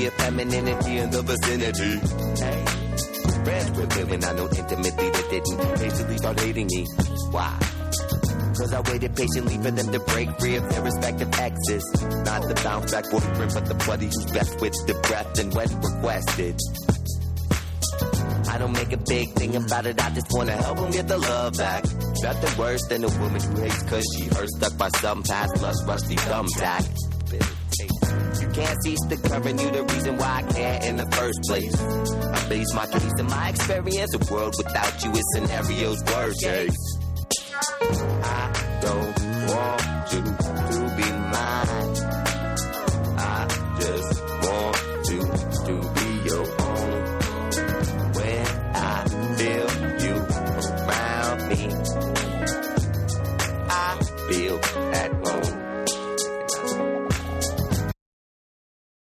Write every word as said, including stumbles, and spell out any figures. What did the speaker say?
plenty of femininity in the vicinity. Hey, friends with women I know intimately that didn't basically start hating me. Why? Cause I waited patiently for them to break free of their respective exes. Not the bounce back boyfriend, but the buddy who's best with the breath and when requested. I don't make a big thing about it, I just wanna help them get the love back. Nothing worse than a woman who hates cause she hurt, stuck by some past lust, rusty thumbtack. You can't cease the current, you the reason why I can't in the first place. I base my case on my experience, a world without you is scenario's worst case.